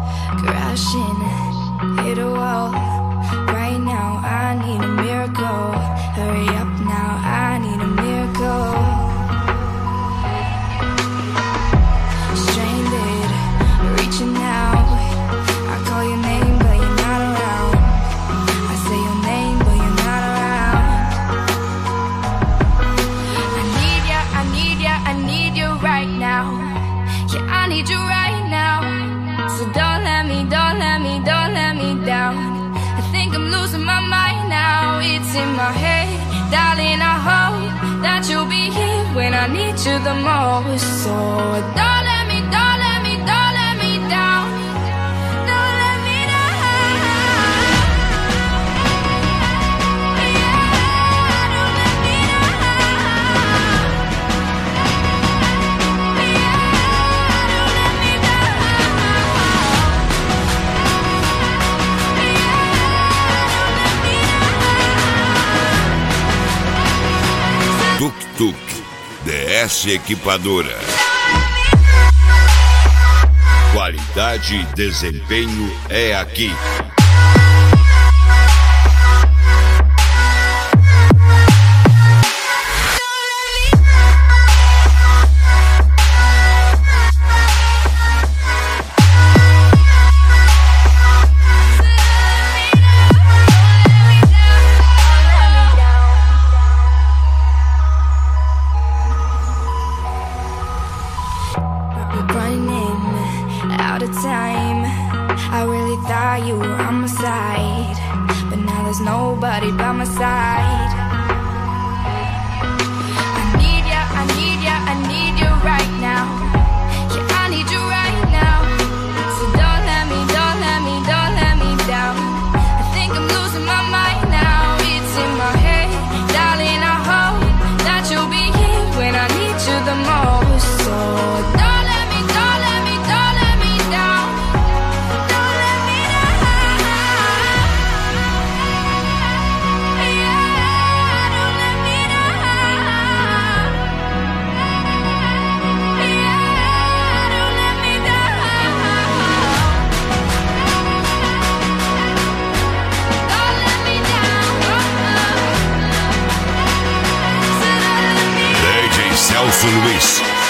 crashing, hit a wall. Right now I need a miracle. Hurry up now, I need a miracle. Stranded, reaching out. I call your name but you're not around. I say your name but you're not around. I need ya, I need ya, I need you right now. Yeah, I need you right now. So don't let me, don't let me, don't let me down. I think I'm losing my mind now. It's in my head, darling, I hope that you'll be here when I need you the most. So don't let me, don't let me, don't let me down. Don't let me down. Yeah, don't let me down. Yeah, don't let me down. Tuk Tuk DS Equipadora. Qualidade e desempenho é aqui. Running out of time. I really thought you were on my side, but now there's nobody by my side. I need ya, I need ya, I need you right now. Yeah, I need you right now. So don't let me, don't let me, don't let me down. I think I'm losing my mind now. It's in my head, darling, I hope that you'll be here when I need you the most. So don't let me, don't let me, don't let me down. Don't let me down. Yeah, don't let me down. Yeah, don't let me down. Don't let me down. DJ Celso Luiz.